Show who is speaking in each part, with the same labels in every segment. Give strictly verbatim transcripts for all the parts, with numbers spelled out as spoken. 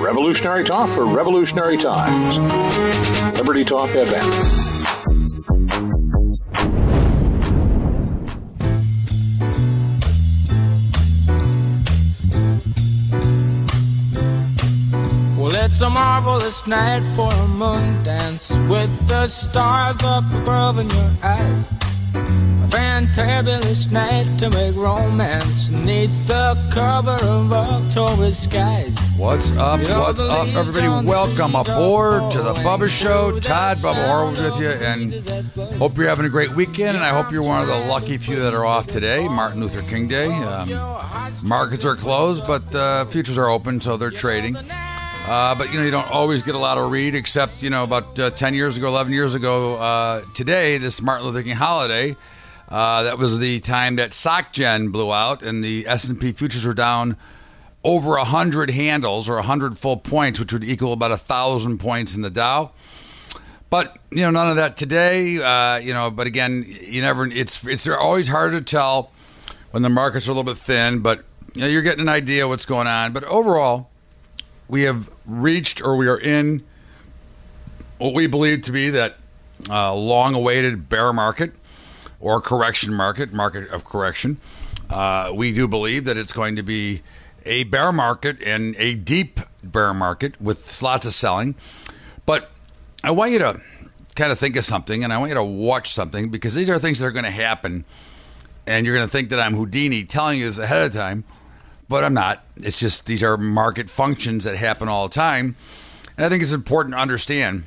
Speaker 1: Revolutionary talk for revolutionary times. Liberty Talk F M.
Speaker 2: Well, it's a marvelous night for a moon dance with the stars up above in your eyes. A fantabulous night to make romance neath the cover of October skies.
Speaker 3: What's up?
Speaker 2: You know,
Speaker 3: What's
Speaker 2: the
Speaker 3: up,
Speaker 2: leaves
Speaker 3: everybody?
Speaker 2: on the
Speaker 3: Welcome
Speaker 2: trees are
Speaker 3: aboard to the
Speaker 2: falling
Speaker 3: Bubba Show.
Speaker 2: to
Speaker 3: Todd,
Speaker 2: that
Speaker 3: Bubba Horowitz with you,
Speaker 2: sound
Speaker 3: and
Speaker 2: that blows.
Speaker 3: hope you're having a great weekend, and I hope you're one of the lucky few that are off today. Martin Luther King Day. Um, markets are closed, but uh, futures are open, so they're trading. Uh, but, you know, you don't always get a lot of read, except, you know, about uh, ten years ago, eleven years ago, uh, today, this Martin Luther King holiday, uh, that was the time that SocGen blew out, and the S and P futures were down over one hundred handles, or one hundred full points, which would equal about one thousand points in the Dow. But, you know, none of that today, uh, you know, but again, you never, it's, it's always hard to tell when the markets are a little bit thin, but, you know, you're getting an idea what's going on. But overall, we have reached, or we are in, what we believe to be that uh, long-awaited bear market or correction market, market of correction. Uh, we do believe that it's going to be a bear market, and a deep bear market with lots of selling. But I want you to kind of think of something, and I want you to watch something, because these are things that are going to happen, and you're going to think that I'm Houdini telling you this ahead of time. But I'm not. It's just these are market functions that happen all the time. And I think it's important to understand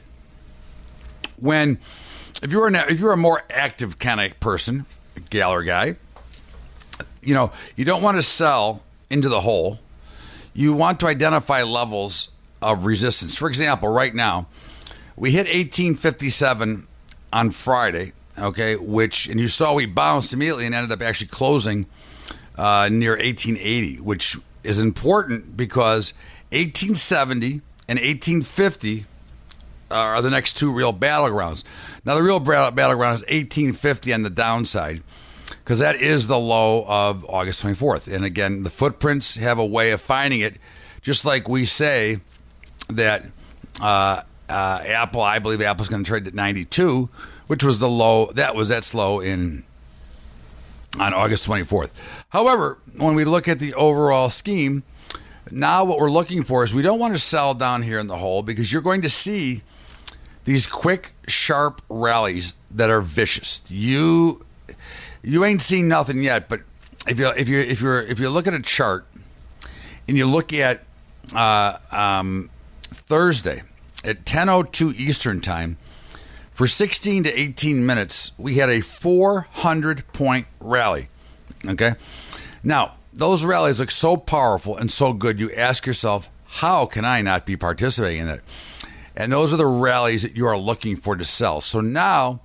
Speaker 3: when, if you're, an, if you're a more active kind of person, gal or guy, you know, you don't want to sell into the hole. You want to identify levels of resistance. For example, right now, we hit eighteen fifty-seven on Friday, okay, which, and you saw we bounced immediately and ended up actually closing Uh, near eighteen eighty, which is important because eighteen seventy and eighteen fifty are the next two real battlegrounds. Now, the real battleground is eighteen fifty on the downside, because that is the low of August twenty-fourth. And again, the footprints have a way of finding it, just like we say that uh, uh, Apple, I believe Apple's going to trade at ninety-two, which was the low, that was that low in on August twenty-fourth. However, when we look at the overall scheme, now what we're looking for is we don't want to sell down here in the hole, because you're going to see these quick, sharp rallies that are vicious. You you ain't seen nothing yet, but if you if you if you're if you look at a chart and you look at uh, um, Thursday at ten oh two Eastern time, for sixteen to eighteen minutes, we had a four hundred point rally, okay? Now, those rallies look so powerful and so good, you ask yourself, how can I not be participating in it? And those are the rallies that you are looking for to sell. So now,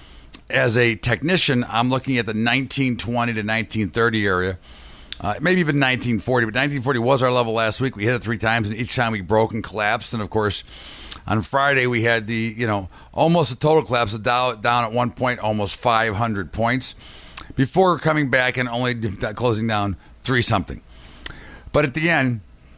Speaker 3: as a technician, I'm looking at the nineteen twenty to nineteen thirty area, uh, maybe even nineteen forty, but nineteen forty was our level last week. We hit it three times, and each time we broke and collapsed, and of course, on Friday, we had the, you know, almost a total collapse. The Dow down at one point, almost five hundred points, before coming back and only closing down three something. But at the end,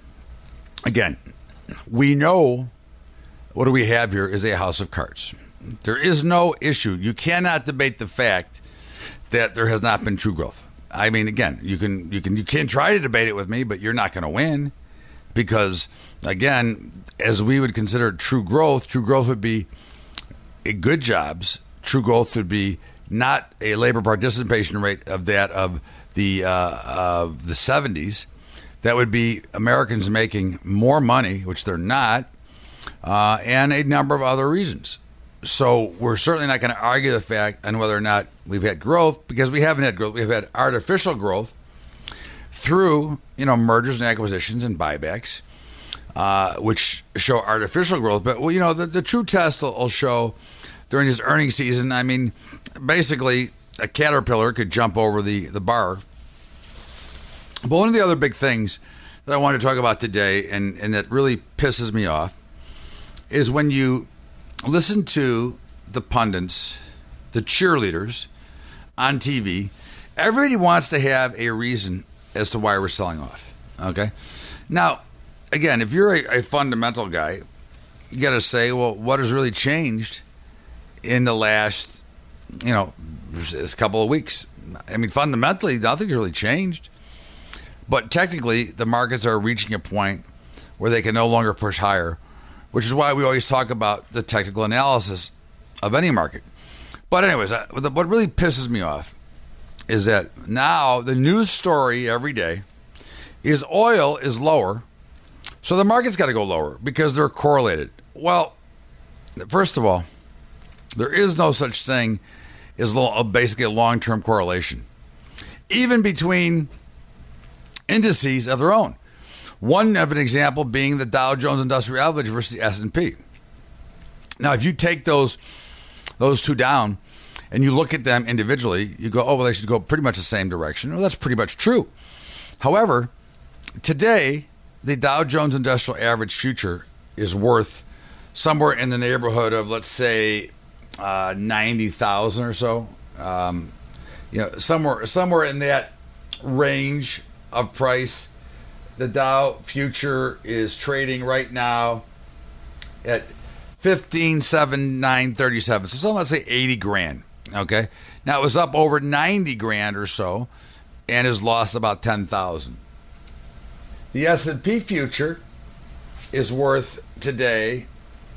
Speaker 3: again, we know what do we have here is a house of cards. There is no issue. You cannot debate the fact that there has not been true growth. I mean, again, you can you can you can try to debate it with me, but you're not going to win, because again, as we would consider true growth, true growth would be good jobs. True growth would be not a labor participation rate of that of the uh, of the seventies. That would be Americans making more money, which they're not, uh, and a number of other reasons. So we're certainly not going to argue the fact on whether or not we've had growth, because we haven't had growth. We've had artificial growth through, you know, mergers and acquisitions and buybacks, uh, which show artificial growth. But, well, you know, the, the true test will, will show during this earnings season. I mean, basically, a caterpillar could jump over the, the bar. But one of the other big things that I wanted to talk about today, and, and that really pisses me off, is when you listen to the pundits, the cheerleaders on T V. Everybody wants to have a reason as to why we're selling off. Okay? Now, again, if you're a, a fundamental guy, you got to say, well, what has really changed in the last, you know, this couple of weeks? I mean, fundamentally, nothing's really changed. But technically, the markets are reaching a point where they can no longer push higher, which is why we always talk about the technical analysis of any market. But anyways, what really pisses me off is that now the news story every day is oil is lower, so the market's got to go lower because they're correlated. Well, first of all, there is no such thing as basically a long-term correlation, even between indices of their own. One of an example being the Dow Jones Industrial Average versus the S and P. Now, if you take those those two down and you look at them individually, you go, oh, well, they should go pretty much the same direction. Well, that's pretty much true. However, today, the Dow Jones Industrial Average future is worth somewhere in the neighborhood of, let's say, uh, ninety thousand or so. Um, you know, somewhere somewhere in that range of price. The Dow future is trading right now at fifteen seven nine thirty-seven. So, so let's say eighty grand. Okay. Now it was up over ninety grand or so and has lost about ten thousand. The S and P future is worth today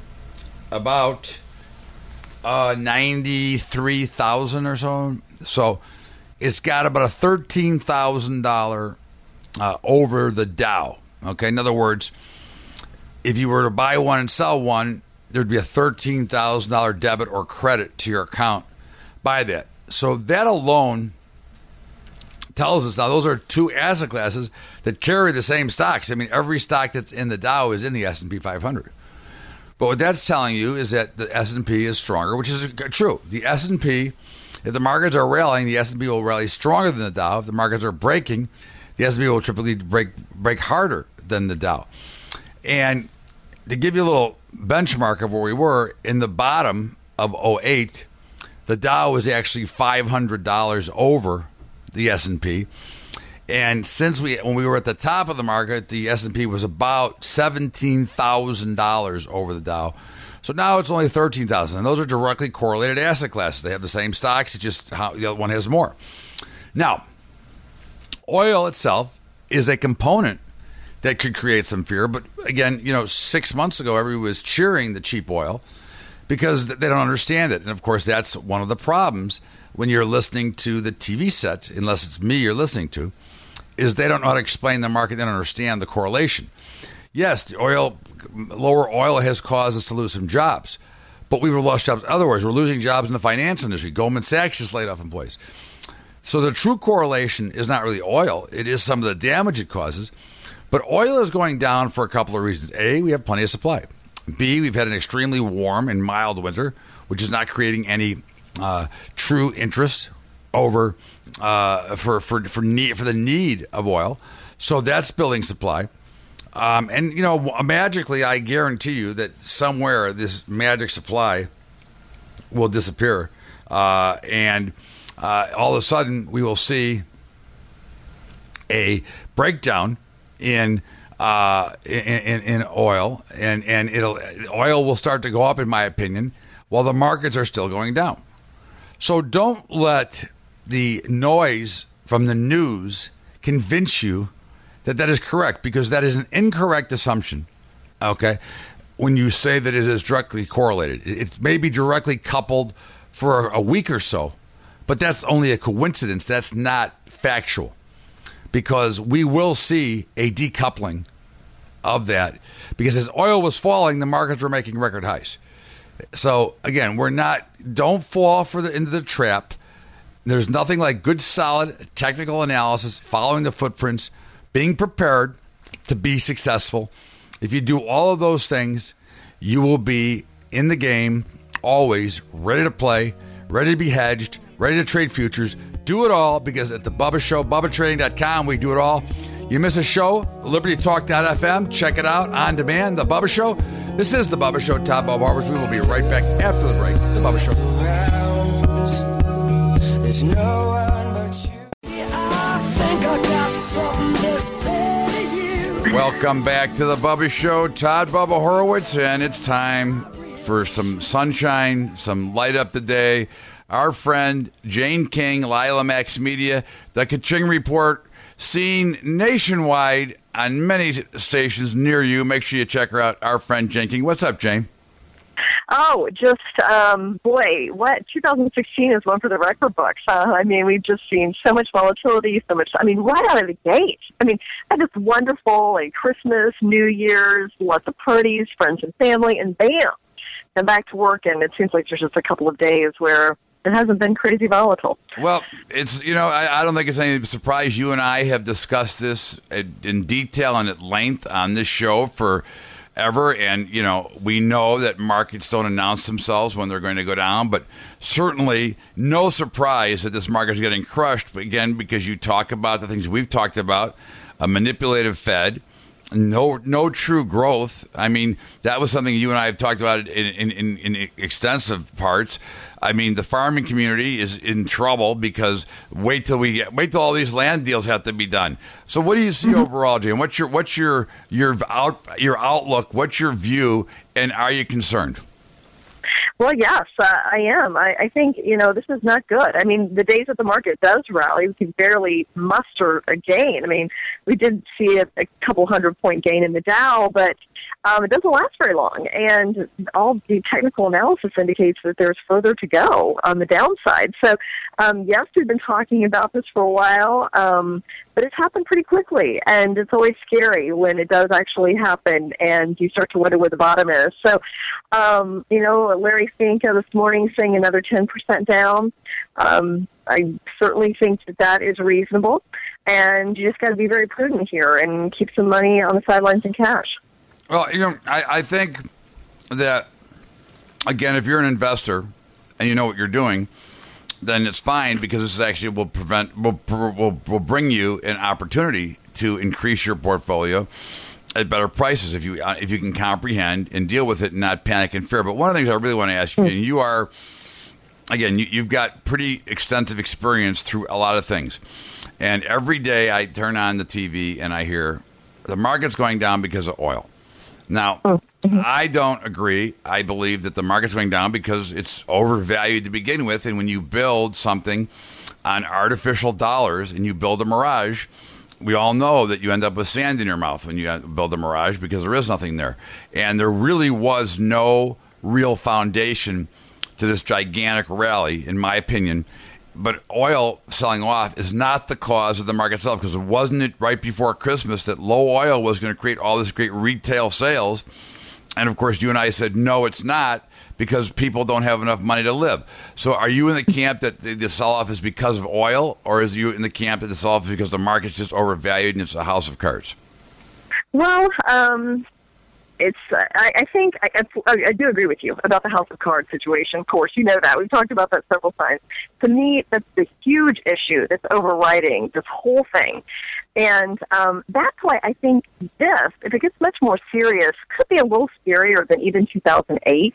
Speaker 3: about uh, ninety-three thousand or so. So it's got about a thirteen thousand dollars uh, over the Dow. Okay. In other words, if you were to buy one and sell one, there'd be a thirteen thousand dollars debit or credit to your account by that. So that alone tells us, now those are two asset classes that carry the same stocks. I mean, every stock that's in the Dow is in the S and P five hundred. But what that's telling you is that the S and P is stronger, which is true. The S and P, if the markets are rallying, the S and P will rally stronger than the Dow. If the markets are breaking, the S and P will typically break break harder than the Dow. And to give you a little benchmark of where we were, in the bottom of oh eight, the Dow was actually five hundred dollars over the S and P. And since we, when we were at the top of the market, the S and P was about seventeen thousand dollars over the Dow. So now it's only thirteen thousand dollars. And those are directly correlated asset classes. They have the same stocks, it's just how the other one has more. Now, oil itself is a component that could create some fear. But again, you know, six months ago, everyone was cheering the cheap oil because they don't understand it. And of course, that's one of the problems when you're listening to the T V set, unless it's me you're listening to, is they don't know how to explain the market. They don't understand the correlation. Yes, the oil, lower oil has caused us to lose some jobs, but we've lost jobs. Otherwise, we're losing jobs in the finance industry. Goldman Sachs just laid off employees. So the true correlation is not really oil. It is some of the damage it causes. But oil is going down for a couple of reasons. A, we have plenty of supply. B, we've had an extremely warm and mild winter, which is not creating any uh, true interest over uh, for for for need for the need of oil. So that's building supply. Um, and you know, magically, I guarantee you that somewhere this magic supply will disappear, uh, and uh, all of a sudden we will see a breakdown in uh, in, in oil, and and it'll oil will start to go up, in my opinion, while the markets are still going down. So don't let the noise from the news convince you that that is correct, because that is an incorrect assumption. Okay, when you say that it is directly correlated, it may be directly coupled for a week or so, but that's only a coincidence. That's not factual. Because we will see a decoupling of that. Because as oil was falling, the markets were making record highs. So again, we're not, don't fall for the into the trap. There's nothing like good, solid technical analysis, following the footprints, being prepared to be successful. If you do all of those things, you will be in the game, always ready to play, ready to be hedged, ready to trade futures. Do it all, because at the Bubba Show, Bubba Trading dot com, we do it all. You miss a show, Liberty Talk dot f m, check it out on demand, The Bubba Show. This is The Bubba Show, Top Bob Barbers. We will be right back after the break. The Bubba Show. There's no one but you. I think I got something to say to you. Welcome back to the Bubba Show. Todd Bubba Horowitz, and it's time for some sunshine, some light up the day. Our friend Jane King, Lila Max Media, the Kaching Report, seen nationwide on many stations near you. Make sure you check her out, our friend Jane King. What's up, Jane?
Speaker 4: Oh, just, um, boy, what, two thousand sixteen is one for the record books. Uh, I mean, we've just seen so much volatility, so much, I mean, right out of the gate. I mean, I had this wonderful, like, Christmas, New Year's, lots of parties, friends and family, and bam, I'm back to work, and it seems like there's just a couple of days where it hasn't been crazy volatile.
Speaker 3: Well, it's, you know, I, I don't think it's any surprise. You and I have discussed this in detail and at length on this show for ever, and you know, we know that markets don't announce themselves when they're going to go down, but certainly no surprise that this market is getting crushed again, because you talk about the things we've talked about: a manipulative Fed, no no true growth. I mean, that was something you and I have talked about in in, in, in extensive parts. I mean, the farming community is in trouble because wait till we get wait till all these land deals have to be done. So, what do you see overall, Jane? What's your what's your your out your outlook? What's your view? And are you concerned?
Speaker 4: Well, yes, uh, I am. I, I think, you know, this is not good. I mean, the days that the market does rally, we can barely muster a gain. I mean, we did see a, a couple hundred point gain in the Dow, but um, it doesn't last very long. And all the technical analysis indicates that there's further to go on the downside. So, um, yes, we've been talking about this for a while, um, but it's happened pretty quickly. And it's always scary when it does actually happen and you start to wonder where the bottom is. So, um, you know, Larry Fink uh, this morning saying another ten percent down. Um, I certainly think that that is reasonable, and you just got to be very prudent here and keep some money on the sidelines in cash.
Speaker 3: Well, you know, I, I think that, again, if you're an investor and you know what you're doing, then it's fine, because this actually will prevent will will, will bring you an opportunity to increase your portfolio at better prices if you uh, if you can comprehend and deal with it and not panic and fear. But one of the things I really want to ask you, and you are, again, you, you've got pretty extensive experience through a lot of things. And every day I turn on the T V and I hear the market's going down because of oil. Now, mm-hmm. I don't agree. I believe that the market's going down because it's overvalued to begin with. And when you build something on artificial dollars and you build a mirage, we all know that you end up with sand in your mouth when you build a mirage, because there is nothing there. And there really was no real foundation to this gigantic rally, in my opinion. But oil selling off is not the cause of the market itself, because it wasn't it right before Christmas that low oil was going to create all this great retail sales. And, of course, you and I said, no, it's not, because people don't have enough money to live. So are you in the camp that the sell-off is because of oil, or is you in the camp that the sell-off is because the market's just overvalued and it's a house of cards?
Speaker 4: Well, um, it's. I, I think I, I, I do agree with you about the house of cards situation. Of course, you know that. We've talked about that several times. To me, that's the huge issue that's overriding this whole thing. And um, that's why I think this, if it gets much more serious, could be a little scarier than even two thousand eight,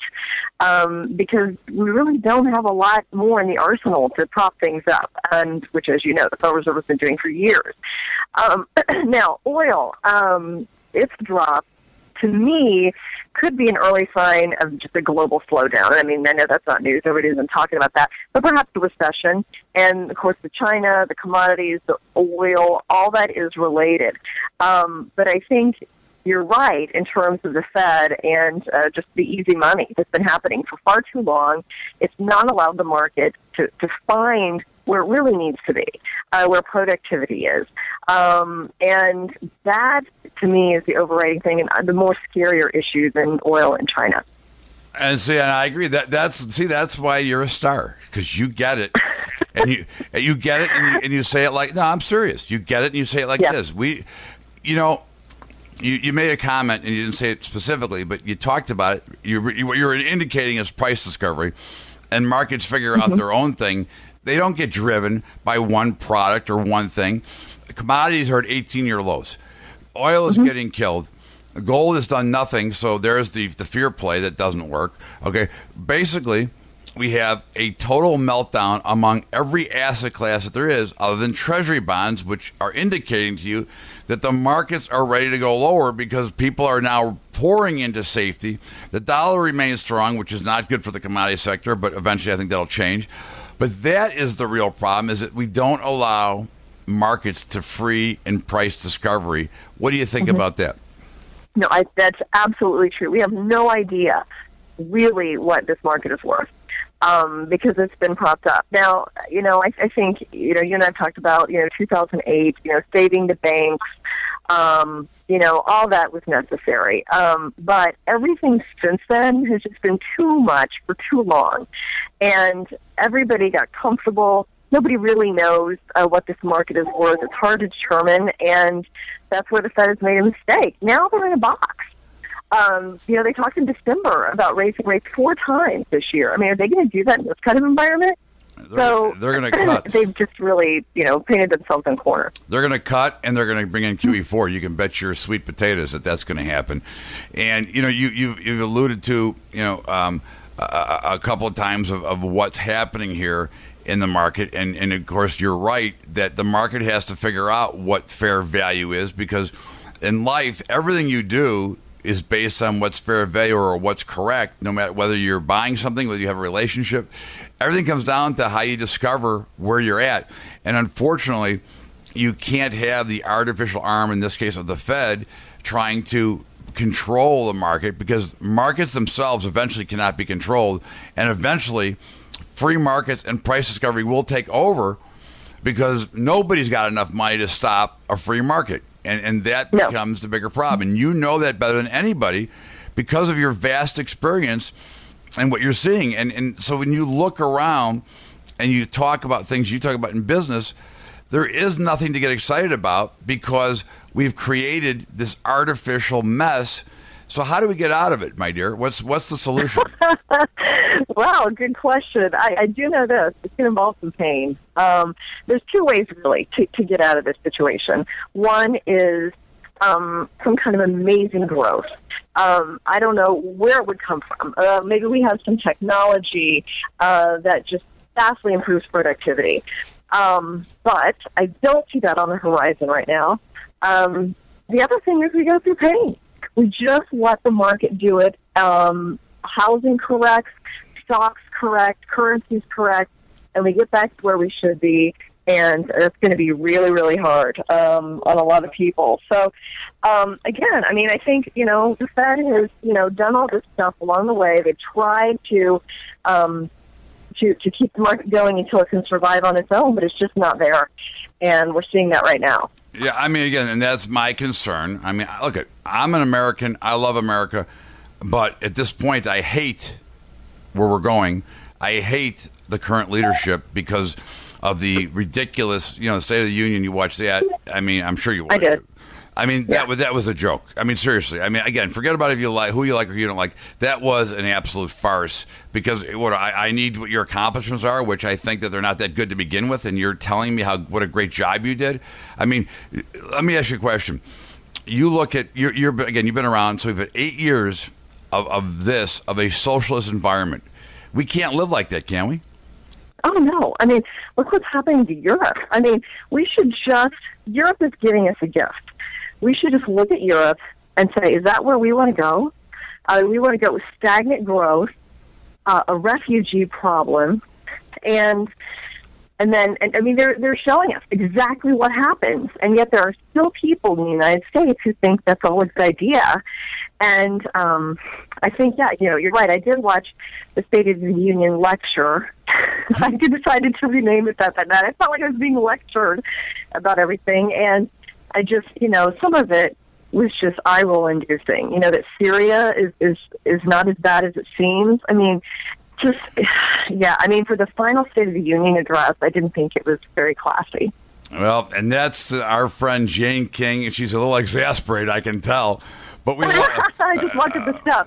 Speaker 4: um, because we really don't have a lot more in the arsenal to prop things up, and which, as you know, the Federal Reserve has been doing for years. Um, now, oil, um, its drop, to me, could be an early sign of just a global slowdown. I mean, I know that's not news. Everybody's been talking about that. But perhaps a recession. And, of course, the China, the commodities, the oil, all that is related. Um, but I think you're right in terms of the Fed and uh, just the easy money that's been happening for far too long. It's not allowed the market to, to find where it really needs to be, uh, where productivity is. Um, and that, to me, is the overriding thing and the more scarier issue than oil in China.
Speaker 3: And see, and I agree. That that's see, that's why you're a star, because you get it, and you you get it, and you, and you say it like, no, I'm serious. You get it, and you say it like yeah. this. We, you know, you, you made a comment, and you didn't say it specifically, but you talked about it. You, you what you're indicating is price discovery, and markets figure out mm-hmm. their own thing. They don't get driven by one product or one thing. Commodities are at eighteen-year lows. Oil is mm-hmm. getting killed. Gold has done nothing, so there's the, the fear play that doesn't work. Okay, basically, we have a total meltdown among every asset class that there is, other than treasury bonds, which are indicating to you that the markets are ready to go lower because people are now pouring into safety. The dollar remains strong, which is not good for the commodity sector, but eventually I think that'll change. But that is the real problem, is that we don't allow markets to free and price discovery. What do you think mm-hmm. about that?
Speaker 4: No, I, that's absolutely true. We have no idea really what this market is worth. Um, because it's been propped up. Now, you know, I, I think, you know, you and I have talked about, you know, two thousand eight, you know, saving the banks, um, you know, all that was necessary. Um, but everything since then has just been too much for too long. And everybody got comfortable. Nobody really knows uh, what this market is worth. It's hard to determine. And that's where the Fed has made a mistake. Now they're in a box. Um, you know, they talked in December about raising rates four times this year. I mean, are they going to do that in this kind of environment?
Speaker 3: They're,
Speaker 4: so
Speaker 3: they're going to cut.
Speaker 4: They've just really, you know, painted themselves in a corner.
Speaker 3: They're going to cut, and they're going to bring in Q E four. You can bet your sweet potatoes that that's going to happen. And you know, you you've, you've alluded to, you know, um, a, a couple of times of, of what's happening here in the market, and and of course, you're right that the market has to figure out what fair value is, because in life, everything you do is based on what's fair value or what's correct, no matter whether you're buying something, whether you have a relationship. Everything comes down to how you discover where you're at. And unfortunately, you can't have the artificial arm, in this case of the Fed, trying to control the market, because markets themselves eventually cannot be controlled. And eventually, free markets and price discovery will take over, because nobody's got enough money to stop a free market. And and that no. becomes the bigger problem. And you know that better than anybody because of your vast experience and what you're seeing. And and so when you look around and you talk about things you talk about in business, there is nothing to get excited about, because we've created this artificial mess. So how do we get out of it, my dear? What's what's the solution?
Speaker 4: Wow, good question. I, I do know this. It's going to involve some pain. Um, there's two ways, really, to, to get out of this situation. One is um, some kind of amazing growth. Um, I don't know where it would come from. Uh, maybe we have some technology uh, that just vastly improves productivity. Um, but I don't see that on the horizon right now. Um, the other thing is we go through pain. We just let the market do it. Um, housing corrects, stocks correct, currencies correct, and we get back to where we should be. And it's going to be really, really hard um, on a lot of people. So, um, again, I mean, I think, you know, the Fed has, you know, done all this stuff along the way. They tried to, um, to to keep the market going until it can survive on its own, but it's just not there. And we're seeing that right now.
Speaker 3: Yeah, I mean, again, and that's my concern. I mean, look, at I'm an American. I love America. But at this point, I hate where we're going. I hate the current leadership because of the ridiculous, you know, the State of the Union. You watch that. I mean, I'm sure you watched
Speaker 4: I did.
Speaker 3: it. I mean,
Speaker 4: yeah.
Speaker 3: that was that was a joke. I mean, seriously. I mean, again, forget about if you like who you like or you don't like. That was an absolute farce, because what I, I need what your accomplishments are, which I think that they're not that good to begin with, and you're telling me how what a great job you did. I mean, let me ask you a question. You look at you're, you're again. You've been around, so we've had eight years of, of this of a socialist environment. We can't live like that, can we?
Speaker 4: Oh, no. I mean, look what's happening to Europe. I mean, we should just, Europe is giving us a gift. We should just look at Europe and say, is that where we want to go? Uh, we want to go with stagnant growth, uh, a refugee problem, and and then, and, I mean, they're they're showing us exactly what happens, and yet there are still people in the United States who think that's always a good idea. And um, I think, yeah, you know, you're right. I did watch the State of the Union lecture. I decided to rename it that that night. I felt like I was being lectured about everything, and I just, you know, some of it was just eye-roll inducing. You know, that Syria is, is, is not as bad as it seems. I mean, just, yeah, I mean, for the final State of the Union address, I didn't think it was very classy.
Speaker 3: Well, and that's our friend Jane King, and she's a little exasperated, I can tell. But we
Speaker 4: I just walked up the steps.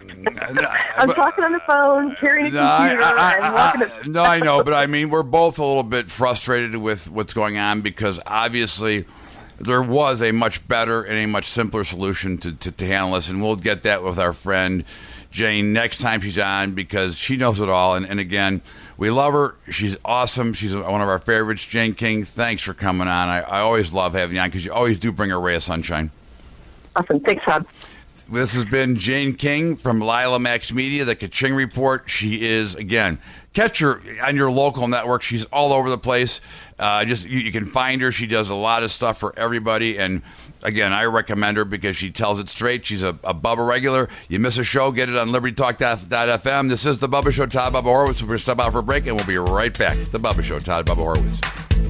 Speaker 4: I'm talking on the phone, carrying a
Speaker 3: no,
Speaker 4: computer,
Speaker 3: I, I,
Speaker 4: and walking
Speaker 3: I, I, No, I know, but I mean, we're both a little bit frustrated with what's going on, because obviously there was a much better and a much simpler solution to, to, to handle this, and we'll get that with our friend Jane next time she's on because she knows it all. And, and again, we love her. She's awesome. She's one of our favorites. Jane King, thanks for coming on. I, I always love having you on because you always do bring a ray of sunshine.
Speaker 4: Awesome. Thanks, Todd.
Speaker 3: This has been Jane King from Lila Max Media, the Ka-Ching Report. She is, again, catch her on your local network. She's all over the place. Uh, just you, you can find her. She does a lot of stuff for everybody. And, again, I recommend her because she tells it straight. She's a, a Bubba regular. You miss a show, get it on Liberty Talk dot F M. This is The Bubba Show. Todd Bubba Horowitz. We're going to step out for a break, and we'll be right back. The Bubba Show. Todd Bubba Horowitz.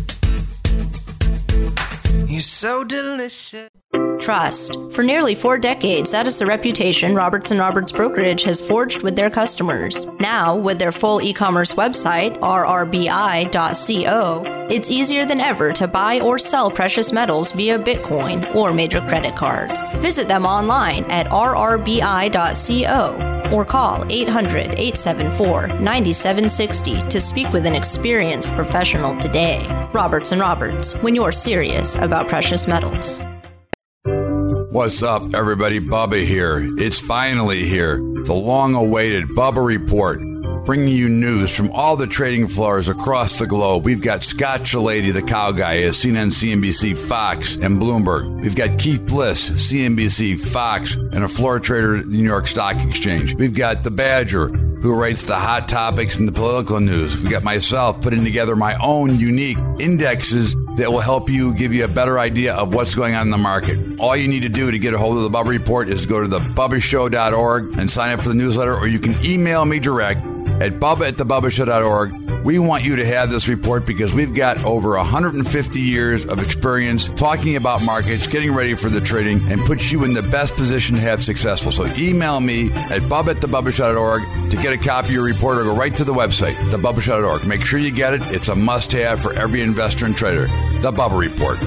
Speaker 5: You're so delicious.
Speaker 6: Trust. For nearly four decades, that is the reputation Roberts and Roberts Brokerage has forged with their customers. Now, with their full e-commerce website, R R B I dot co, it's easier than ever to buy or sell precious metals via Bitcoin or major credit card. Visit them online at R R B I dot co or call eight hundred, eight seven four, nine seven six zero to speak with an experienced professional today. Roberts and Roberts, when you're serious about precious metals.
Speaker 3: What's up, everybody? Bubba here. It's finally here. The long-awaited Bubba Report, bringing you news from all the trading floors across the globe. We've got Scott Shellady, the cow guy, at C N N, C N B C, Fox, and Bloomberg. We've got Keith Bliss, C N B C, Fox, and a floor trader at the New York Stock Exchange. We've got the Badger, who writes the hot topics and the political news. We've got myself putting together my own unique indexes that will help you, give you a better idea of what's going on in the market. All you need to do to get a hold of the Bubba Report is go to the bubba show dot org and sign up for the newsletter, or you can email me direct at bubba at the bubba show dot org. We want you to have this report because we've got over one hundred fifty years of experience talking about markets, getting ready for the trading, and puts you in the best position to have successful. So email me at bubba at the bubba show dot org to get a copy of your report, or go right to the website, the bubba show dot org. Make sure you get it. It's a must-have for every investor and trader. The Bubba Report.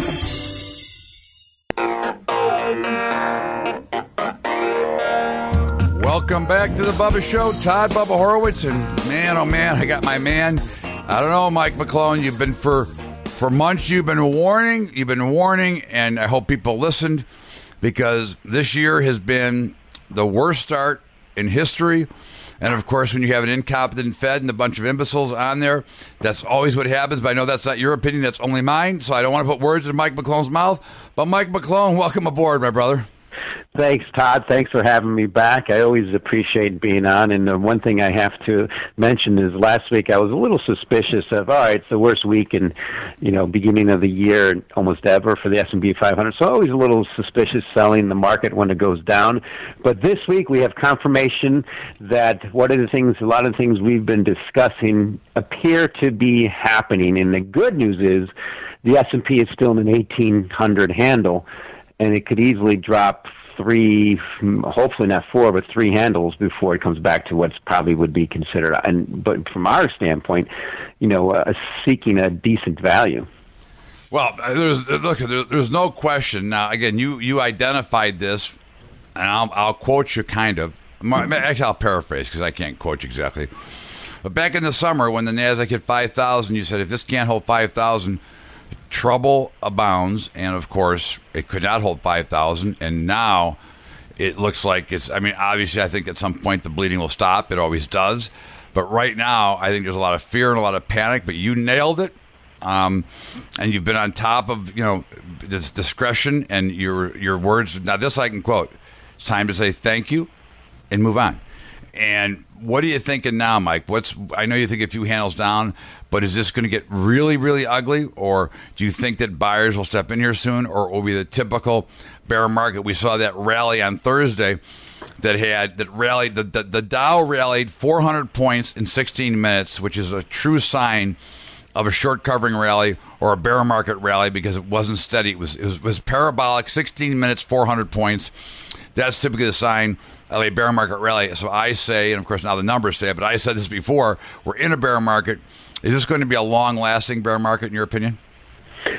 Speaker 3: Welcome back to the Bubba Show. Todd Bubba Horowitz, and man, oh man, I got my man. I don't know, Mike McClone. You've been for for months. You've been warning. You've been warning, and I hope people listened, because this year has been the worst start in history. And of course, when you have an incompetent Fed and a bunch of imbeciles on there, that's always what happens. But I know that's not your opinion; that's only mine. So I don't want to put words in Mike McClone's mouth. But Mike McClone, welcome aboard, my brother.
Speaker 7: Thanks, Todd. Thanks for having me back. I always appreciate being on. And the one thing I have to mention is last week I was a little suspicious of, all right, it's the worst week in, you know, beginning of the year almost ever for the S and P five hundred. So always a little suspicious selling the market when it goes down. But this week we have confirmation that what are the things, a lot of the things we've been discussing appear to be happening. And the good news is the S and P is still in an eighteen hundred handle, and it could easily drop three, hopefully not four, but three handles before it comes back to what's probably would be considered, and but from our standpoint, you know, uh, seeking a decent value.
Speaker 3: Well, there's look, there's no question. Now, again, you you identified this, and I'll I'll quote you kind of. Actually, I'll paraphrase because I can't quote you exactly. But back in the summer when the Nasdaq hit five thousand, you said if this can't hold five thousand, trouble abounds, and of course it could not hold five thousand, and now it looks like it's, I mean, obviously I think at some point the bleeding will stop. It always does, but right now I think there's a lot of fear and a lot of panic, but you nailed it. Um, and you've been on top of, you know, this discretion and your your words. Now this I can quote: it's time to say thank you and move on. And what are you thinking now, Mike? What's I know you think a few handles down, but is this going to get really, really ugly? Or do you think that buyers will step in here soon, or it will be the typical bear market? We saw that rally on Thursday that had that rallied the, the, the Dow rallied four hundred points in sixteen minutes, which is a true sign of a short covering rally or a bear market rally, because it wasn't steady. It was it was, it was parabolic, sixteen minutes, four hundred points. That's typically the sign of a bear market rally. So I say, and of course now the numbers say it, but I said this before, we're in a bear market. Is this going to be a long-lasting bear market in your opinion?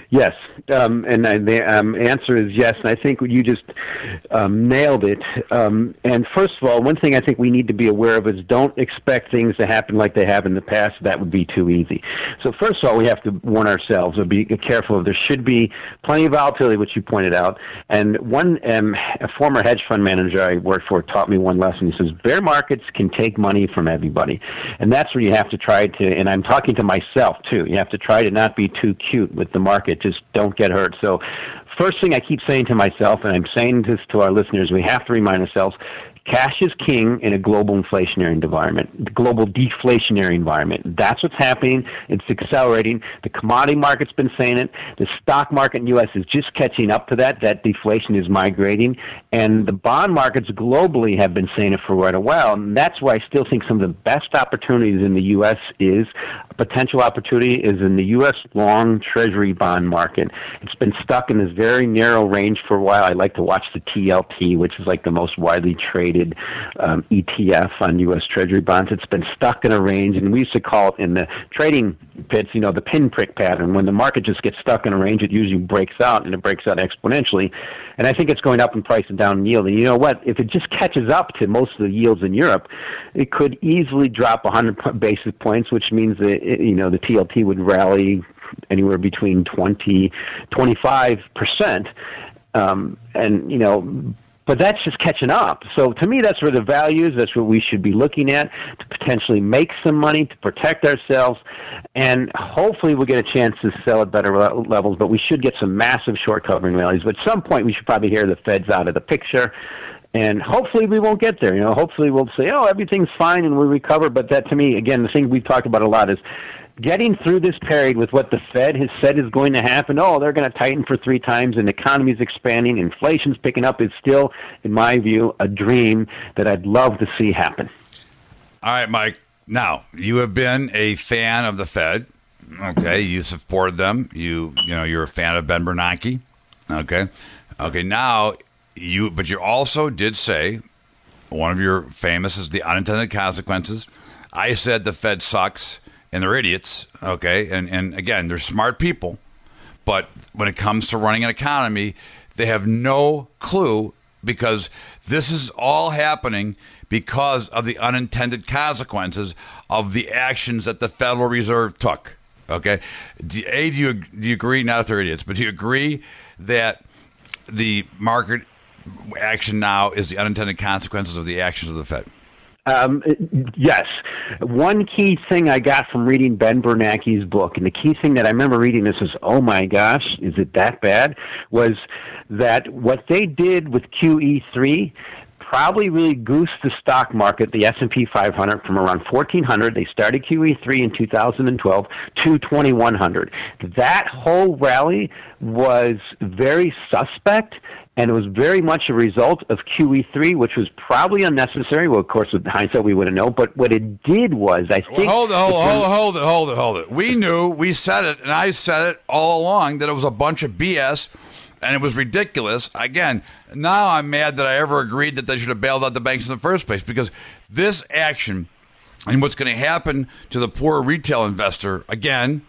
Speaker 7: Yes, um, and I, the um, answer is yes. And I think you just um, nailed it. Um, and first of all, one thing I think we need to be aware of is don't expect things to happen like they have in the past. That would be too easy. So first of all, we have to warn ourselves or be careful. Of there should be plenty of volatility, which you pointed out. And one um, a former hedge fund manager I worked for taught me one lesson. He says, bear markets can take money from everybody. And that's where you have to try to, and I'm talking to myself too, you have to try to not be too cute with the market. Just don't get hurt. So first thing I keep saying to myself, and I'm saying this to our listeners, we have to remind ourselves, cash is king in a global inflationary environment, global deflationary environment. That's what's happening. It's accelerating. The commodity market's been saying it. The stock market in the U S is just catching up to that. That deflation is migrating. And the bond markets globally have been saying it for quite a while. And that's why I still think some of the best opportunities in the U S is, a potential opportunity is in the U S long Treasury bond market. It's been stuck in this very narrow range for a while. I like to watch the T L T, which is like the most widely traded Um, E T F on U S Treasury bonds. It's been stuck in a range, and we used to call it in the trading pits, you know, the pinprick pattern. When the market just gets stuck in a range, it usually breaks out, and it breaks out exponentially. And I think it's going up in price and down in yield. And you know what? If it just catches up to most of the yields in Europe, it could easily drop one hundred basis points, which means that, you know, the T L T would rally anywhere between twenty, twenty-five percent. Um, and, you know, but that's just catching up. So to me, that's where the value is. That's what we should be looking at to potentially make some money, to protect ourselves, and hopefully we'll get a chance to sell at better levels, but we should get some massive short covering rallies. But at some point, we should probably hear the Fed's out of the picture, and hopefully we won't get there. You know, hopefully we'll say, oh, everything's fine and we'll recover. But that, to me, again, the thing we've talked about a lot is getting through this period with what the Fed has said is going to happen. Oh, they're going to tighten for three times, and the economy is expanding, inflation's picking up, is still, in my view, a dream that I'd love to see happen.
Speaker 3: All right, Mike. Now, you have been a fan of the Fed. Okay, you supported them. You, you know, you're a fan of Ben Bernanke. Okay, okay. Now, you, but you also did say one of your famous is the unintended consequences. I said the Fed sucks. And they're idiots, okay? And and again, they're smart people. But when it comes to running an economy, they have no clue, because this is all happening because of the unintended consequences of the actions that the Federal Reserve took, okay? Do, A, do you, do you agree, not if they're idiots, but do you agree that the market action now is the unintended consequences of the actions of the Fed?
Speaker 7: Um, yes. One key thing I got from reading Ben Bernanke's book, and the key thing that I remember reading this was, oh my gosh, is it that bad? Was that what they did with Q E three probably really goosed the stock market, the S and P five hundred, from around fourteen hundred. They started Q E three in two thousand twelve to twenty-one hundred. That whole rally was very suspect, and it was very much a result of Q E three, which was probably unnecessary. Well, of course, with hindsight, we wouldn't know. But what it did was, I think...
Speaker 3: Well, hold it, hold it, hold it, hold it, hold it, hold it. We knew, we said it, and I said it all along, that it was a bunch of B S, and it was ridiculous. Again, now I'm mad that I ever agreed that they should have bailed out the banks in the first place, because this action and what's going to happen to the poor retail investor, again,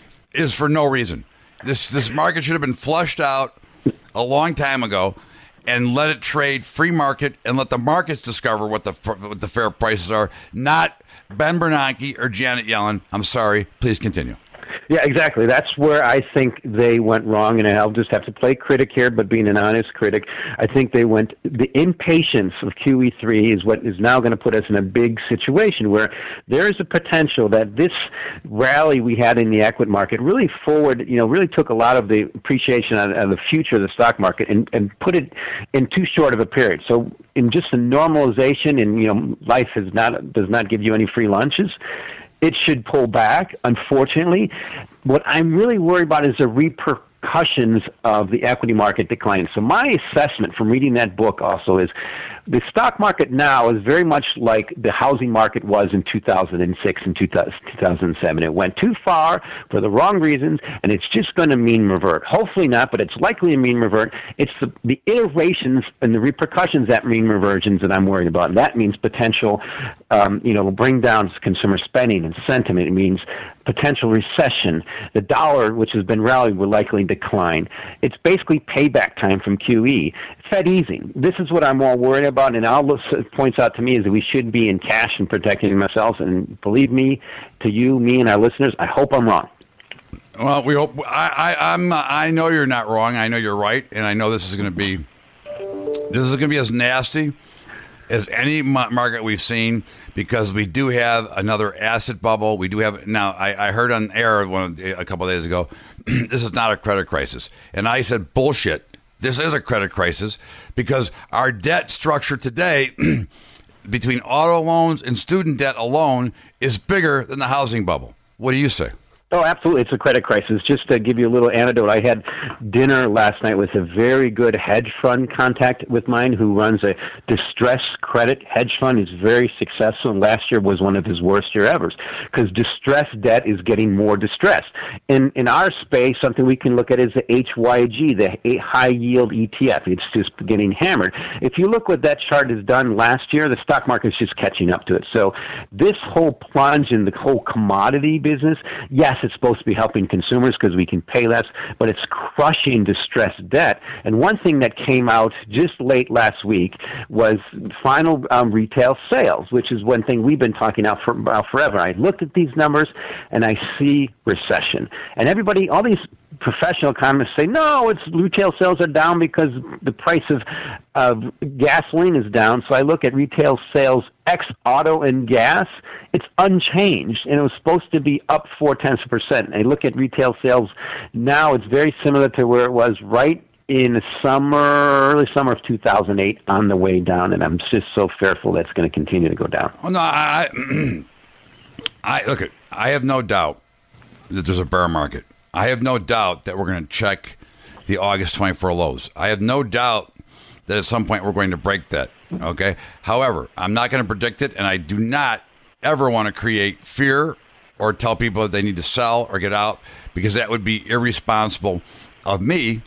Speaker 3: is for no reason. This this market should have been flushed out a long time ago, and let it trade free market, and let the markets discover what the what the fair prices are, not Ben Bernanke or Janet Yellen. I'm sorry. Please continue.
Speaker 7: Yeah, exactly. That's where I think they went wrong, and I'll just have to play critic here, but being an honest critic, I think they went, the impatience of Q E three is what is now going to put us in a big situation where there is a potential that this rally we had in the equity market really forward, you know, really took a lot of the appreciation of, of the future of the stock market and, and put it in too short of a period. So in just a normalization, and, you know, life is not does not give you any free lunches, it should pull back, unfortunately. What I'm really worried about is the repercussions of the equity market decline. So my assessment from reading that book also is the stock market now is very much like the housing market was in two thousand six and two thousand seven. It went too far for the wrong reasons, and it's just going to mean revert. Hopefully not, but it's likely to mean revert. It's the, the iterations and the repercussions that mean reversions that I'm worried about. And that means potential, um, you know, bring down consumer spending and sentiment. It means potential recession. The dollar, which has been rallied, will likely decline. It's basically payback time from Q E. Fed easing. This is what I'm more worried about, and all this points out to me is that we should be in cash and protecting ourselves. And believe me, to you, me, and our listeners, I hope I'm wrong.
Speaker 3: Well, we hope. I, I, I'm. I know you're not wrong. I know you're right, and I know this is going to be. This is going to be as nasty as any market we've seen, because we do have another asset bubble. We do have now. I, I heard on air one a couple of days ago. This is not a credit crisis, and I said bullshit. This is a credit crisis because our debt structure today, between auto loans and student debt alone, is bigger than the housing bubble. What do you say?
Speaker 7: Oh, absolutely. It's a credit crisis. Just to give you a little anecdote, I had dinner last night with a very good hedge fund contact with mine who runs a distressed credit hedge fund. He's very successful, and last year was one of his worst year ever because distressed debt is getting more distressed. In in our space, something we can look at is the H Y G, the high yield E T F. It's just getting hammered. If you look what that chart has done last year, the stock market is just catching up to it. So this whole plunge in the whole commodity business, yes, it's supposed to be helping consumers because we can pay less, but it's crushing distressed debt. And one thing that came out just late last week was final um, retail sales, which is one thing we've been talking about, for, about forever. I looked at these numbers, and I see recession. And everybody, all these professional economists say, no, it's retail sales are down because the price of, of gasoline is down. So I look at retail sales ex auto and gas, it's unchanged, and it was supposed to be up four tenths of a percent. And I look at retail sales now, it's very similar to where it was right in the summer, early summer of two thousand eight, on the way down, and I'm just so fearful that's going to continue to go down.
Speaker 3: Well, no, I, I look at, I have no doubt that there's a bear market. I have no doubt that we're going to check the August twenty-four lows. I have no doubt that at some point we're going to break that. Okay. However, I'm not going to predict it, and I do not ever want to create fear or tell people that they need to sell or get out, because that would be irresponsible of me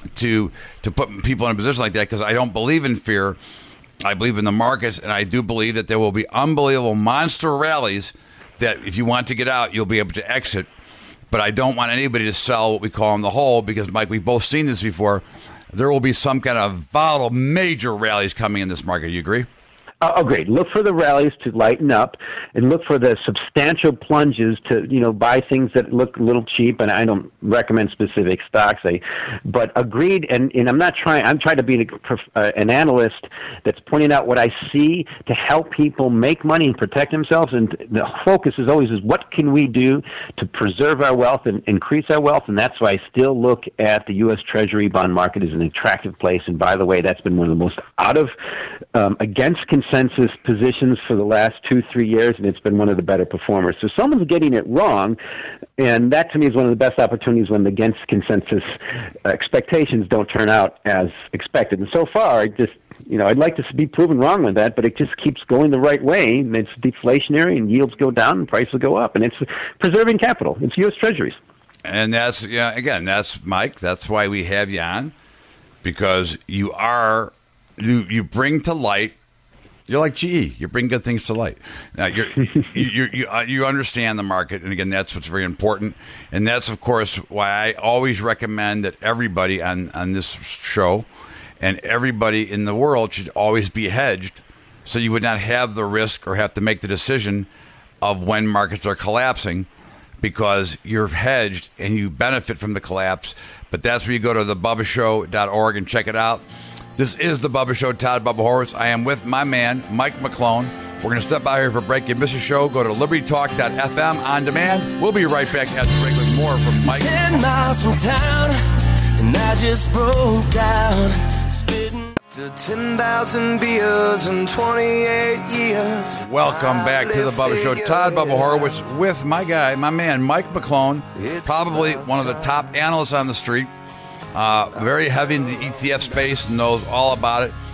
Speaker 3: to to put people in a position like that, because I don't believe in fear. I believe in the markets, and I do believe that there will be unbelievable monster rallies that if you want to get out, you'll be able to exit. But I don't want anybody to sell what we call in the hole, because, Mike, we've both seen this before. There will be some kind of volatile major rallies coming in this market. You agree?
Speaker 7: Oh, great. Look for the rallies to lighten up, and look for the substantial plunges to, you know, buy things that look a little cheap. And I don't recommend specific stocks. I, but agreed. And, and I'm not trying, I'm trying to be an, uh, an analyst that's pointing out what I see to help people make money and protect themselves. And the focus is always is what can we do to preserve our wealth and increase our wealth. And that's why I still look at the U S Treasury bond market as an attractive place. And by the way, that's been one of the most out of, um, against consensus positions for the last two, three years, and it's been one of the better performers. So someone's getting it wrong, and that to me is one of the best opportunities when the against consensus expectations don't turn out as expected. And so far, I just, you know, I'd like to be proven wrong with that, but it just keeps going the right way, and it's deflationary, and yields go down, and prices go up, and it's preserving capital. It's U S Treasuries.
Speaker 3: And that's, yeah, again, that's, Mike, that's why we have you on, because you are, you, you bring to light. You're like G E. You bring good things to light. Now, you're, you you you, uh, you understand the market, and again, that's what's very important. And that's, of course, why I always recommend that everybody on, on this show and everybody in the world should always be hedged, so you would not have the risk or have to make the decision of when markets are collapsing, because you're hedged and you benefit from the collapse. But that's where you go to the bubba show dot org and check it out. This is the Bubba Show, Todd Bubba Horwitz. I am with my man, Mike McClone. We're going to step out here for a break. You miss a show, go to liberty talk dot f m on demand. We'll be right back after the break with more from Mike.
Speaker 5: Ten miles from town, and I just broke down, spitting to ten thousand beers in twenty-eight years.
Speaker 3: Welcome back to the Bubba Show. Todd Bubba Horwitz with my guy, my man, Mike McClone, probably one of the top analysts on the street. Uh, very heavy in the E T F space and knows all about it.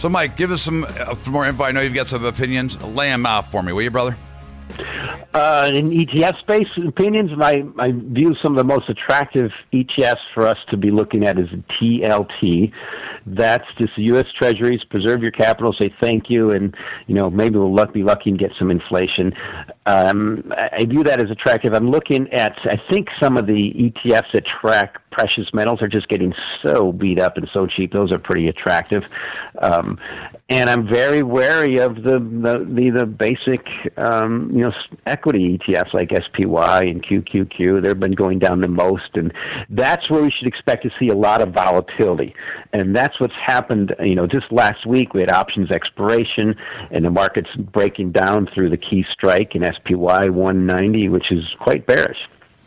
Speaker 3: So, Mike, give us some, uh, some more info. I know you've got some opinions. Lay them out for me, will you, brother?
Speaker 7: Uh, in E T F space opinions, my, I view some of the most attractive E T Fs for us to be looking at is T L T. That's just U S Treasuries, preserve your capital, say thank you, and you know maybe we'll luck, be lucky and get some inflation. Um, I, I view that as attractive. I'm looking at, I think some of the E T Fs that track precious metals are just getting so beat up and so cheap. Those are pretty attractive. Um, and I'm very wary of the the, the, the basic um, you know equity E T Fs like S P Y and Q Q Q. They've been going down the most, and that's where we should expect to see a lot of volatility. And that's what's happened. You know, just last week we had options expiration, and the market's breaking down through the key strike in S P Y one ninety, which is quite bearish.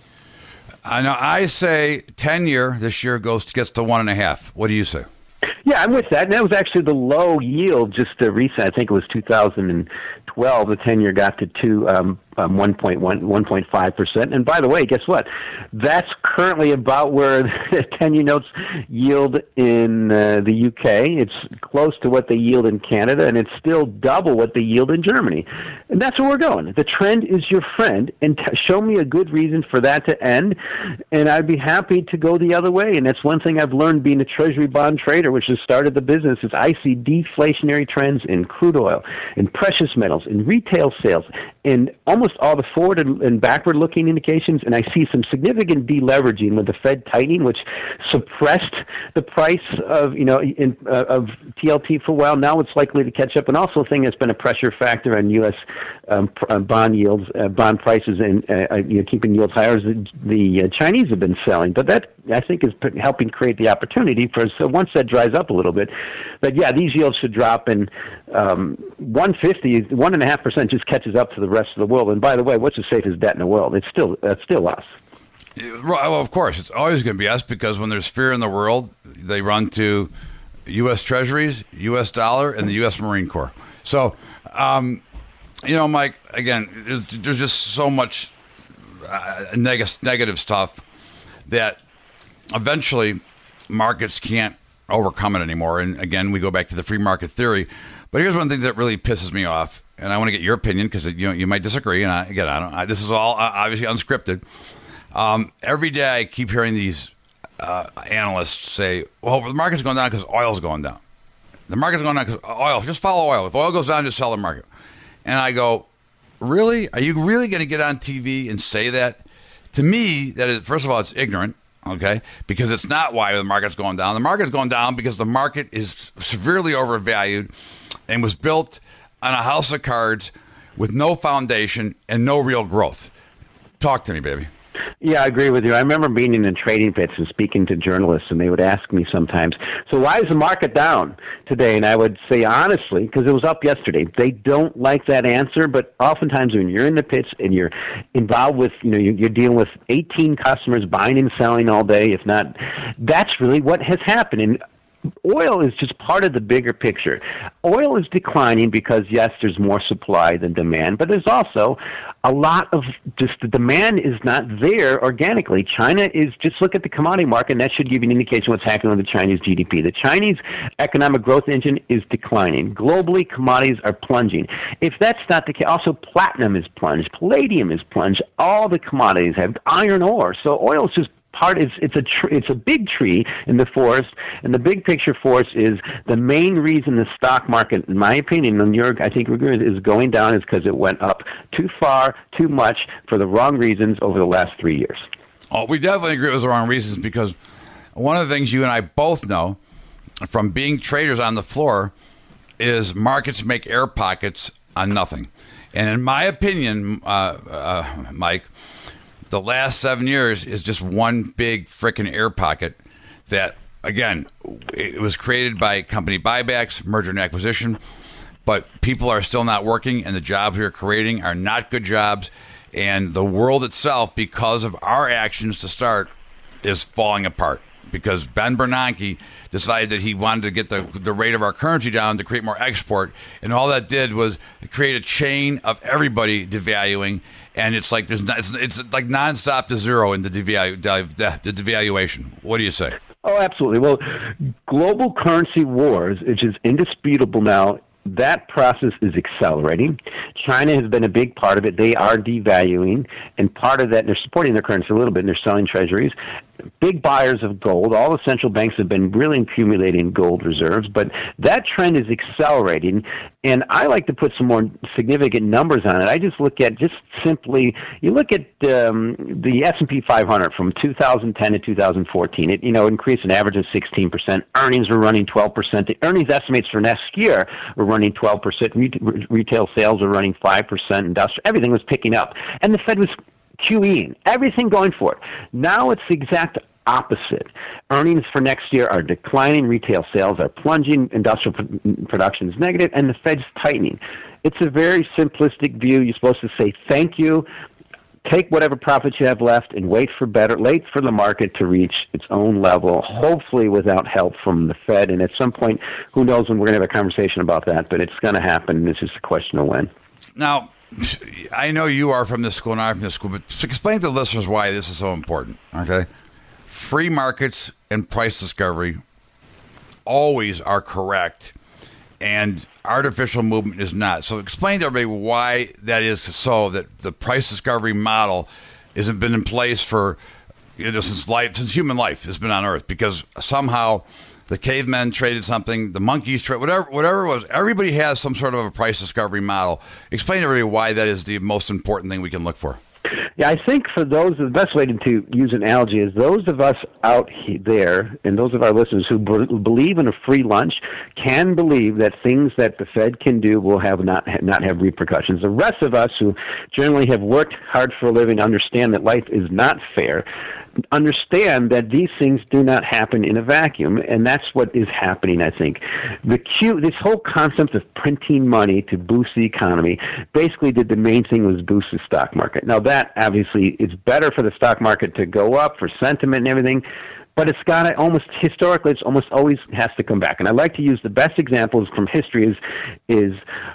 Speaker 3: I know. I say ten-year this year goes gets to one and a half. What do you say?
Speaker 7: Yeah, I'm with that. And that was actually the low yield just uh, recent. I think it was two thousand twelve. The ten-year got to two. Um, Um, one point one, one point five percent. And by the way, guess what? That's currently about where the ten-year notes yield in uh, the U K. It's close to what they yield in Canada, and it's still double what they yield in Germany. And that's where we're going. The trend is your friend, and t- show me a good reason for that to end, and I'd be happy to go the other way. And that's one thing I've learned being a treasury bond trader, which has started the business, is I see deflationary trends in crude oil, in precious metals, in retail sales, in almost all the forward and, and backward-looking indications, and I see some significant deleveraging with the Fed tightening, which suppressed the price of you know in, uh, of T L T for a while. Now it's likely to catch up, and also a thing that's been a pressure factor on U S um, uh, bond yields, uh, bond prices, and uh, you know keeping yields higher. As the, the uh, Chinese have been selling, but that I think is p- helping create the opportunity for. So once that dries up a little bit, but yeah, these yields should drop, and um, one fifty, one and a half percent just catches up to the rest of the world. And by the way, what's the safest debt in the world? It's still it's still us.
Speaker 3: Well, of course, it's always going to be us because when there's fear in the world, they run to U S Treasuries, U S dollar, and the U S Marine Corps. So, um, you know, Mike, again, there's, there's just so much uh, neg- negative stuff that eventually markets can't overcome it anymore. And again, we go back to the free market theory. But here's one of the things that really pisses me off, and I want to get your opinion because you know you might disagree. And I, again, I don't. I, this is all uh, obviously unscripted. Um, every day, I keep hearing these uh, analysts say, "Well, the market's going down because oil's going down. The market's going down because oil. Just follow oil. If oil goes down, just sell the market." And I go, "Really? Are you really going to get on T V and say that?" To me, that is, first of all, it's ignorant. Okay, because it's not why the market's going down. The market's going down because the market is severely overvalued and was built on a house of cards with no foundation and no real growth. Talk to me, baby.
Speaker 7: Yeah, I agree with you. I remember being in the trading pits and speaking to journalists, and they would ask me sometimes, so why is the market down today? And I would say, honestly, because it was up yesterday. They don't like that answer, but oftentimes when you're in the pits and you're involved with, you know, you're dealing with eighteen customers buying and selling all day, if not, that's really what has happened. And oil is just part of the bigger picture. Oil is declining because, yes, there's more supply than demand, but there's also a lot of just the demand is not there organically. China is, just look at the commodity market, and that should give you an indication what's happening with the Chinese G D P. The Chinese economic growth engine is declining. Globally, commodities are plunging. If that's not the case, also platinum is plunged, palladium is plunged, all the commodities have iron ore. So oil is just part is it's a tr- it's a big tree in the forest, and the big picture force is the main reason the stock market, in my opinion, and your I think is going down is because it went up too far, too much for the wrong reasons over the last three years.
Speaker 3: Oh, we definitely agree it was the wrong reasons because one of the things you and I both know from being traders on the floor is markets make air pockets on nothing, and in my opinion, uh, uh, Mike, the last seven years is just one big frickin' air pocket that, again, it was created by company buybacks, merger and acquisition, but people are still not working, and the jobs we are creating are not good jobs, and the world itself, because of our actions to start, is falling apart. Because Ben Bernanke decided that he wanted to get the the rate of our currency down to create more export, and all that did was create a chain of everybody devaluing, and it's like there's it's, it's like nonstop to zero in the devalu the devaluation. What do you say?
Speaker 7: Oh, absolutely. Well, global currency wars, which is indisputable now, that process is accelerating. China has been a big part of it. They are devaluing, and part of that, they're supporting their currency a little bit, and they're selling treasuries. Big buyers of gold. All the central banks have been really accumulating gold reserves, but that trend is accelerating, and I like to put some more significant numbers on it. I just look at, just simply, you look at um, the S and P five hundred from two thousand ten to two thousand fourteen. It, you know, increased an average of sixteen percent. Earnings were running twelve percent. The earnings estimates for next year were running twelve percent. Retail sales were running five percent. Industrial, everything was picking up, and the Fed was QEing, everything going for it. Now it's the exact opposite. Earnings for next year are declining, retail sales are plunging, industrial production is negative, and the Fed's tightening. It's a very simplistic view. You're supposed to say thank you, take whatever profits you have left, and wait for better, wait for the market to reach its own level, hopefully without help from the Fed. And at some point, who knows when we're going to have a conversation about that, but it's going to happen. It's just a question of when.
Speaker 3: Now, I know you are from this school and I'm from this school, but explain to the listeners why this is so important, okay? Free markets and price discovery always are correct, and artificial movement is not. So explain to everybody why that is so, that the price discovery model hasn't been in place for, you know, since life, since human life has been on Earth, because somehow the cavemen traded something, the monkeys traded, whatever, whatever it was. Everybody has some sort of a price discovery model. Explain to everybody why that is the most important thing we can look for.
Speaker 7: Yeah, I think for those, the best way to, to use an analogy is those of us out he, there, and those of our listeners who b- believe in a free lunch, can believe that things that the Fed can do will have not not have repercussions. The rest of us who generally have worked hard for a living understand that life is not fair, understand that these things do not happen in a vacuum, and that's what is happening, I think. The Q, this whole concept of printing money to boost the economy basically did the main thing was boost the stock market. Now that obviously is better for the stock market to go up for sentiment and everything, but it's got to almost, historically, it's almost always has to come back. And I like to use the best examples from history is, is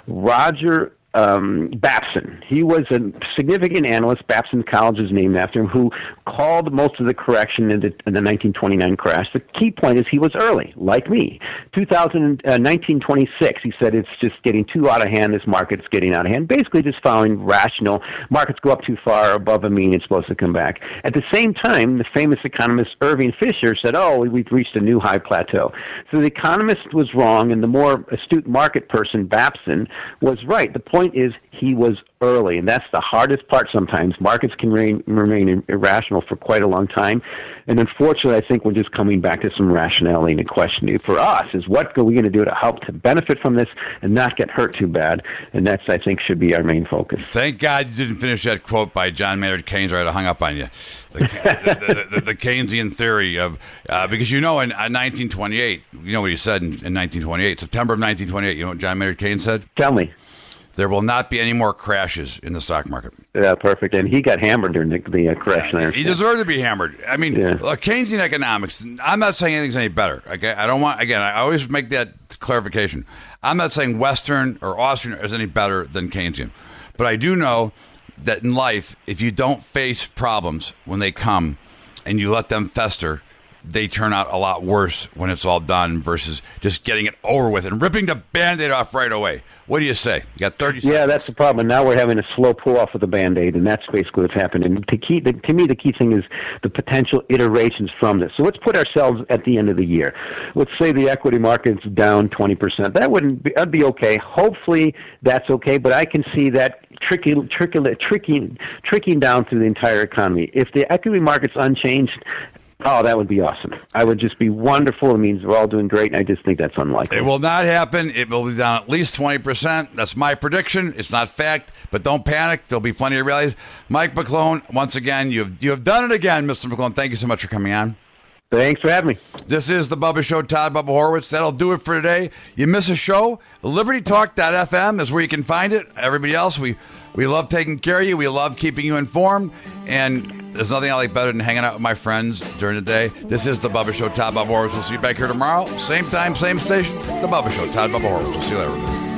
Speaker 7: Roger Um, Babson. He was a significant analyst. Babson College is named after him, who called most of the correction in the, in the nineteen twenty-nine crash. The key point is he was early, like me. two thousand, uh, nineteen twenty-six, he said it's just getting too out of hand. This market's getting out of hand. Basically just following rational. Markets go up too far above a mean. It's supposed to come back. At the same time, the famous economist Irving Fisher said, oh, we've reached a new high plateau. So the economist was wrong, and the more astute market person, Babson, was right. The point is he was early, and that's the hardest part sometimes. Markets can remain, remain irrational for quite a long time, and unfortunately I think we're just coming back to some rationality. And the question for us is, what are we going to do to help to benefit from this and not get hurt too bad? And that's, I think, should be our main focus.
Speaker 3: Thank God you didn't finish that quote by John Maynard Keynes, or I'd have hung up on you. The, the, the, the, the Keynesian theory of, uh, because you know in uh, nineteen twenty-eight, you know what he said in, in nineteen twenty-eight, September of nineteen twenty-eight, you know what John Maynard Keynes said?
Speaker 7: Tell me.
Speaker 3: There will not be any more crashes in the stock market.
Speaker 7: Yeah, perfect. And he got hammered during the, the uh, crash.
Speaker 3: Yeah, he deserved to be hammered. I mean, yeah. Look, Keynesian economics, I'm not saying anything's any better. Okay, I don't want, again, I always make that clarification. I'm not saying Western or Austrian is any better than Keynesian. But I do know that in life, if you don't face problems when they come and you let them fester, they turn out a lot worse when it's all done versus just getting it over with and ripping the Band-Aid off right away. What do you say? You got thirty seconds.
Speaker 7: Yeah, that's the problem. And now we're having a slow pull-off of the Band-Aid, and that's basically what's happened. And to, key, the, to me, the key thing is the potential iterations from this. So let's put ourselves at the end of the year. Let's say the equity market's down twenty percent. That wouldn't be, that'd be okay. Hopefully that's okay, but I can see that trickling, trickling, trickling, trickling down through the entire economy. If the equity market's unchanged, oh, that would be awesome. I would just be wonderful. It means we're all doing great, and I just think that's unlikely.
Speaker 3: It will not happen. It will be down at least twenty percent. That's my prediction. It's not fact, but don't panic. There'll be plenty of rallies. Mike McClone, once again, you have, you have done it again, Mister McClone. Thank you so much for coming on.
Speaker 7: Thanks for having me.
Speaker 3: This is The Bubba Show, Todd Bubba Horowitz. That'll do it for today. You miss a show, liberty talk dot f m is where you can find it. Everybody else, we, we love taking care of you. We love keeping you informed, and there's nothing I like better than hanging out with my friends during the day. This is The Bubba Show, Todd Bubba Horowitz. We'll see you back here tomorrow. Same time, same station. The Bubba Show, Todd Bubba Horowitz. We'll see you later.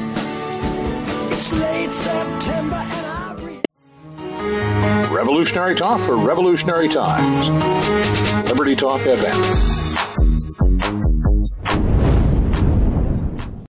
Speaker 5: It's late September and I read.
Speaker 1: Revolutionary talk for revolutionary times. Liberty Talk F M.